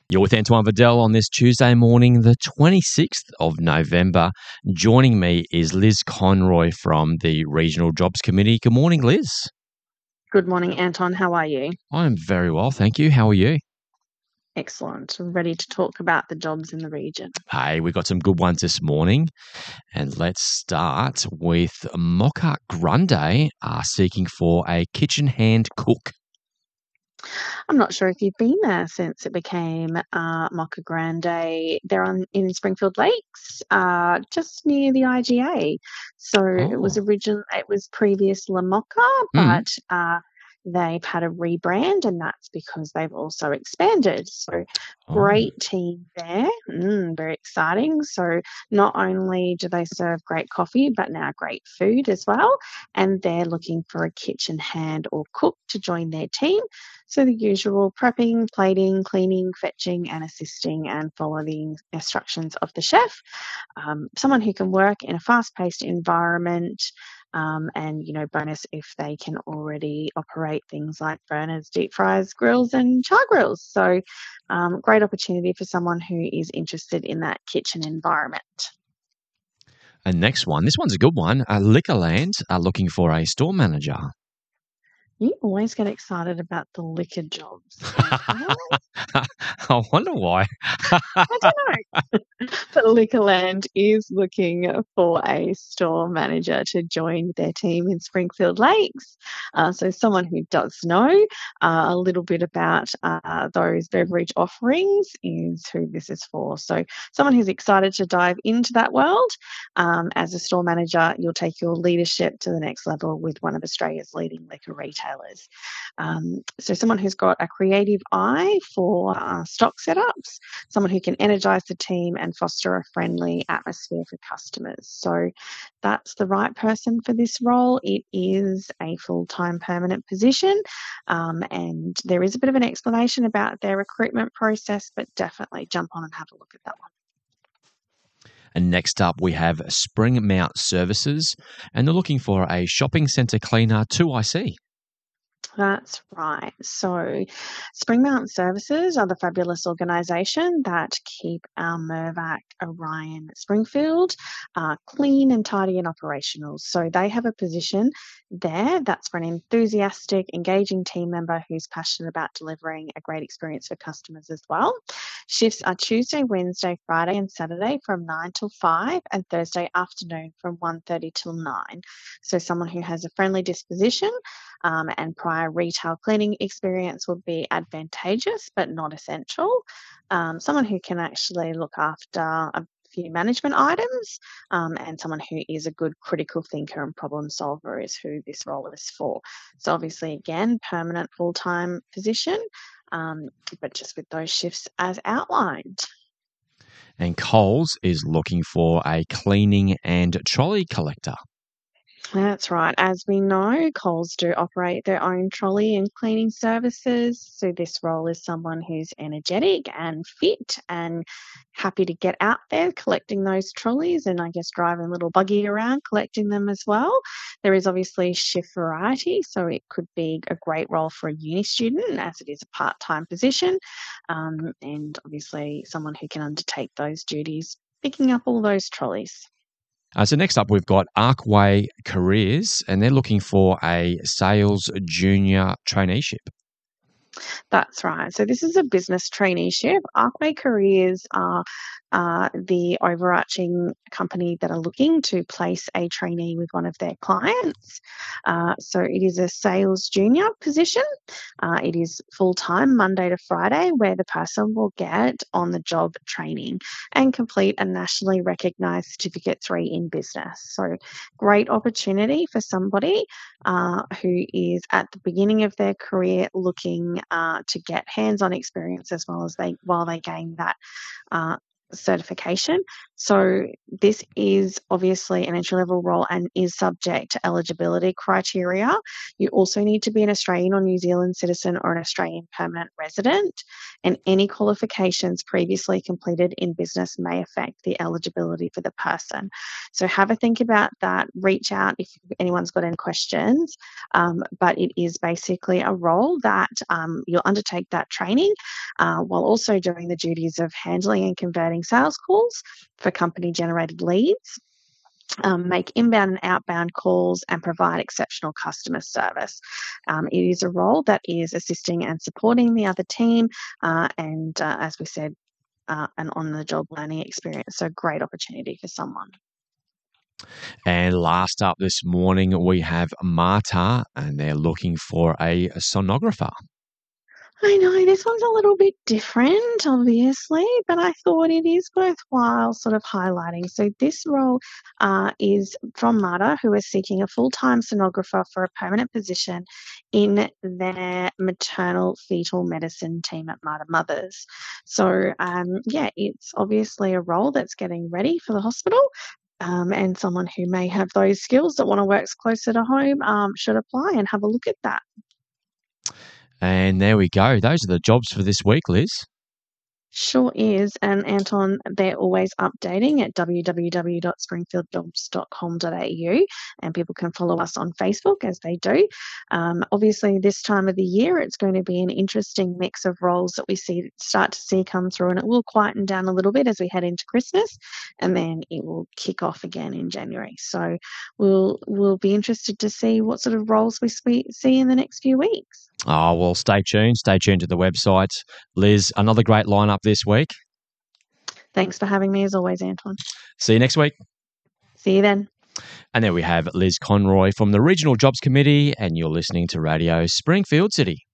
You're with Antoine Vidal on this Tuesday morning, the 26th of November. Joining me is Liz Conroy from the Regional Jobs Committee. Good morning, Liz. Good morning, Anton. How are you? I'm very well, thank you. How are you? Excellent. Ready to talk about the jobs in the region. Hey, we got some good ones this morning. And let's start with Mocha Grande seeking for a kitchen hand cook. I'm not sure if you've been there since it became Mocha Grande. They're in Springfield Lakes, just near the IGA. So it was previous La Mocha, but they've had a rebrand, and that's because they've also expanded. So great team there. Very exciting. So not only do they serve great coffee, but now great food as well. And they're looking for a kitchen hand or cook to join their team. So the usual prepping, plating, cleaning, fetching, and assisting and following the instructions of the chef. Someone who can work in a fast-paced environment, and bonus if they can already operate things like burners, deep fryers, grills, and char grills. So great opportunity for someone who is interested in that kitchen environment. And next one, this one's a good one. Liquorland are looking for a store manager. You always get excited about the liquor jobs. I wonder why. I don't know. But Liquorland is looking for a store manager to join their team in Springfield Lakes. So someone who does know a little bit about those beverage offerings is who this is for. So someone who's excited to dive into that world. As a store manager, you'll take your leadership to the next level with one of Australia's leading liquor retailers. So someone who's got a creative eye for stock setups, someone who can energize the team and foster a friendly atmosphere for customers. So that's the right person for this role. It is a full-time permanent position, and there is a bit of an explanation about their recruitment process, but definitely jump on and have a look at that one. And next up, we have Spring Mount Services, and they're looking for a shopping centre cleaner 2IC. That's right. So Springmount Services are the fabulous organisation that keep our Mirvac, Orion, Springfield clean and tidy and operational. So they have a position there that's for an enthusiastic, engaging team member who's passionate about delivering a great experience for customers as well. Shifts are Tuesday, Wednesday, Friday and Saturday from 9 till 5 and Thursday afternoon from 1:30 till 9. So someone who has a friendly disposition and prior retail cleaning experience would be advantageous but not essential. Someone who can actually look after a few management items, and someone who is a good critical thinker and problem solver is who this role is for. So obviously, again, permanent full-time position, but just with those shifts as outlined. And Coles is looking for a cleaning and trolley collector. That's right. As we know, Coles do operate their own trolley and cleaning services. So this role is someone who's energetic and fit and happy to get out there collecting those trolleys and I guess driving a little buggy around collecting them as well. There is obviously shift variety, so it could be a great role for a uni student as it is a part-time position, and obviously someone who can undertake those duties, picking up all those trolleys. So next up, we've got Arkway Careers, and they're looking for a sales junior traineeship. That's right. So this is a business traineeship. Arkway Careers are the overarching company that are looking to place a trainee with one of their clients. So it is a sales junior position. It is full-time Monday to Friday where the person will get on-the-job training and complete a nationally recognised Certificate 3 in business. So great opportunity for somebody who is at the beginning of their career looking to get hands-on experience as well as while they gain that certification. So this is obviously an entry-level role and is subject to eligibility criteria. You also need to be an Australian or New Zealand citizen or an Australian permanent resident, and any qualifications previously completed in business may affect the eligibility for the person. So have a think about that. Reach out if anyone's got any questions. But it is basically a role that you'll undertake that training while also doing the duties of handling and converting sales calls for company-generated leads, make inbound and outbound calls, and provide exceptional customer service. It is a role that is assisting and supporting the other team, and as we said, an on-the-job learning experience. So great opportunity for someone. And last up this morning, we have Marta, and they're looking for a sonographer. I know this one's a little bit different, obviously, but I thought it is worthwhile sort of highlighting. So this role is from Marta, who is seeking a full-time sonographer for a permanent position in their maternal fetal medicine team at Marta Mothers. So, yeah, it's obviously a role that's getting ready for the hospital. And someone who may have those skills that want to work closer to home should apply and have a look at that. And there we go. Those are the jobs for this week, Liz. Sure is. And Anton, they're always updating at www.springfieldjobs.com.au, and people can follow us on Facebook as they do. Obviously, this time of the year, it's going to be an interesting mix of roles that we start to see come through, and it will quieten down a little bit as we head into Christmas, and then it will kick off again in January. So we'll be interested to see what sort of roles we see in the next few weeks. Oh, well, stay tuned. Stay tuned to the website. Liz, another great lineup this week. Thanks for having me as always, Anton. See you next week. See you then. And there we have Liz Conroy from the Regional Jobs Committee, and you're listening to Radio Springfield City.